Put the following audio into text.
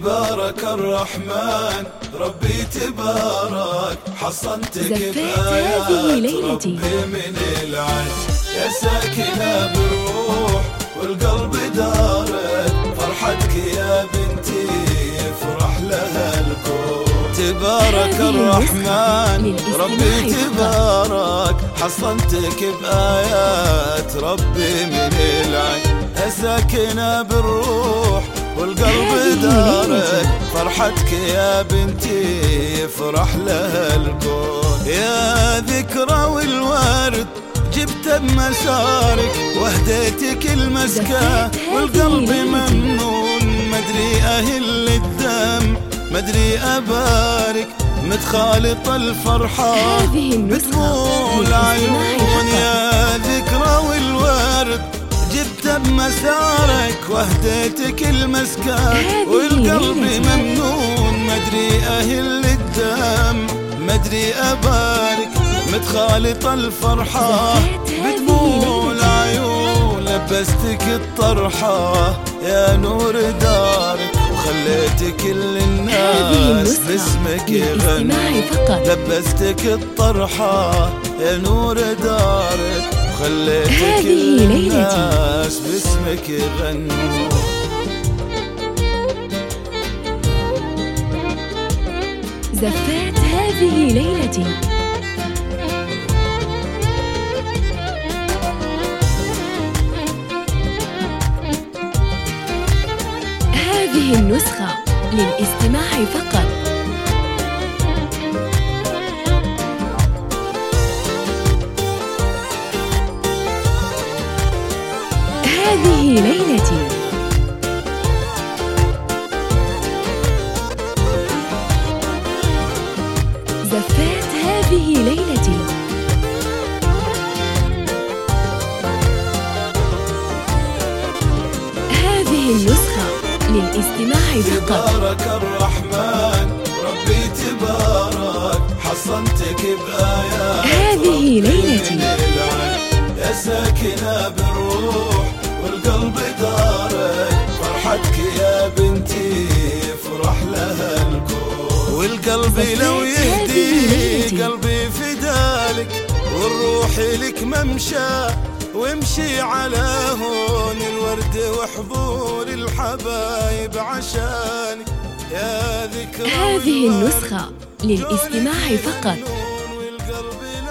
تبارك الرحمن ربي تبارك، حصنتك بآيات ربي من العين. يا ساكنة بالروح والقلب دارت، فرحتك يا بنتي يفرح لها الكون. تبارك الرحمن ربي تبارك، حصنتك بآيات ربي من العين. يا ساكنة بالروح والقلب دارك، فرحتك يا بنتي يفرح لها الكون. يا ذكرى والورد جبت بمسارك، وهديتك المسكة والقلب ممنون. مدري أهل الدم مدري أبارك، متخالط الفرحة بدموع العيون. يا ذكرى والورد جبت بمسارك، وهديتك المسكة والقلب ممنون. مدري أهل الدم مدري أبارك، متخالط الفرحة بدموع العيون. لبستك الطرحة يا نور دارك، وخليت كل الناس باسمك يغنوا. لبستك الطرحة يا نور دارك، وخليت كل الناس باسمك يغنوا. زفات هذه ليلتي. هذه النسخة للاستماع فقط. هذه ليلتي. زفات هذه ليلتي. هذه النسخة للاستماع فقط. تبارك الرحمن ربي تبارك، حصنتك بآيات هذه ليلتي. يا ساكنة بالروح والقلب دارك، فرحتك يا بنتي يفرح لها الكون. والقلب لو يهدي قلبي فدالك، والروح لك ممشى وامشي على هون. الورد وحضور الحبايب عشانك يا ذكرى. هذه النسخة للاستماع فقط. والقلب